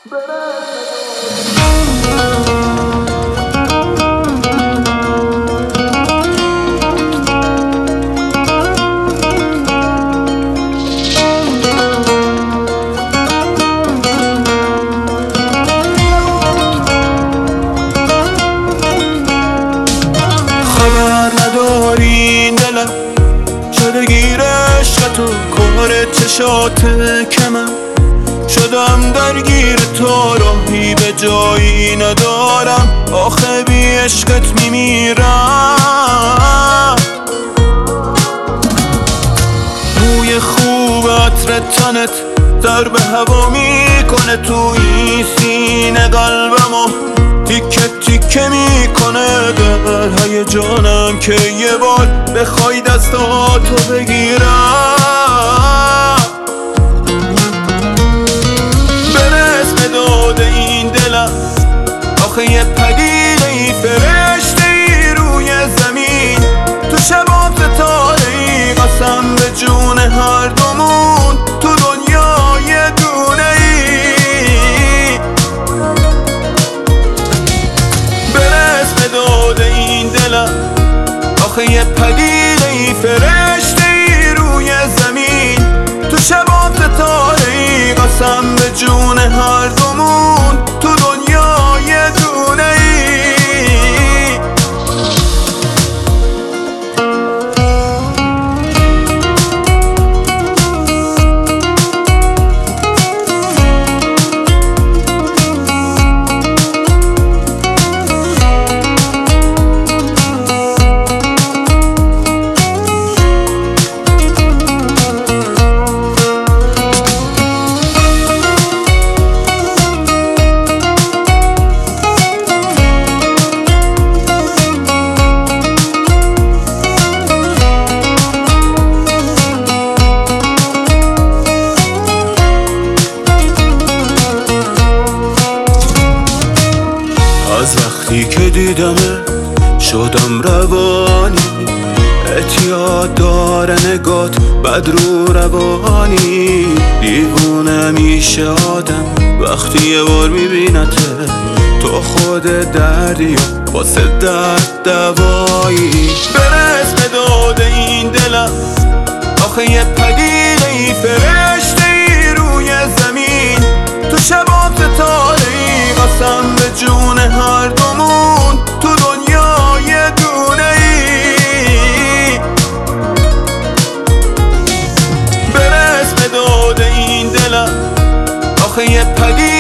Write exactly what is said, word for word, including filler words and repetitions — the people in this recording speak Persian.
خبر نداری دلم شده گیر عشق تو، کار چشات کمم شدم درگیر تو، راهی به جایی ندارم، آخه بی عشقت میمیرم. بوی خوب عطر تنت ضرب هوا میکنه توی سینه قلبمو تیکه تیکه میکنه، در هیجانم که یه بار بخوای دستاتو بگیرم. برس به داد این دلم، آخه یه پدیده ای فرشته ای روی زمین، تو شبا ستاره ای، قسم به جون هر دومون تو دنیا یه دونه ای. برس به داد این دلم، آخه یه پدیده ای فرشته ای روی زمین، تو شبا ستاره ای، قسم به جون هر دومون تو دنیا یه دونه ای. از وقتی که دیدمه شدم روانی، اعتیاد داره نگات بد رو روانی، دیوونه میشه آدم وقتی یه بار میبینته، تو خود دردی و واسه درد دوایی. برس به داد این دلم، آخه یه پدیده ای فرشته ای روی زمین، تو شبا ستاره ای، قسم به جون هر دومون تو دنیا یه دونه ای. برس به داد این دلم، آخه یه پدیده